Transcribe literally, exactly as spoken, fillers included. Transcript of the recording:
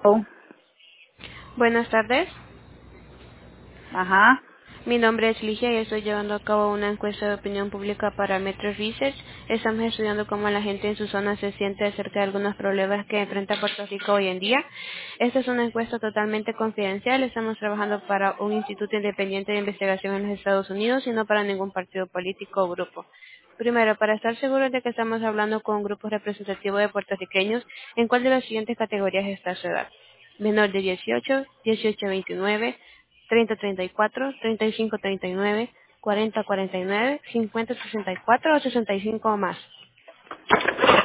Oh, Buenas tardes. ajá. Mi nombre es Ligia y estoy llevando a cabo una encuesta de opinión pública para Metro Research. Estamos estudiando cómo la gente en su zona se siente acerca de algunos problemas que enfrenta Puerto Rico hoy en día. Esta es una encuesta totalmente confidencial. Estamos trabajando para un instituto independiente de investigación en los Estados Unidos y no para ningún partido político o grupo. Primero, para estar seguros de que estamos hablando con un grupo representativo de puertorriqueños, ¿en cuál de las siguientes categorías está su edad? Menor de dieciocho, dieciocho a veintinueve, treinta a treinta y cuatro, treinta y cinco a treinta y nueve, cuarenta a cuarenta y nueve, cincuenta a sesenta y cuatro o sesenta y cinco o más.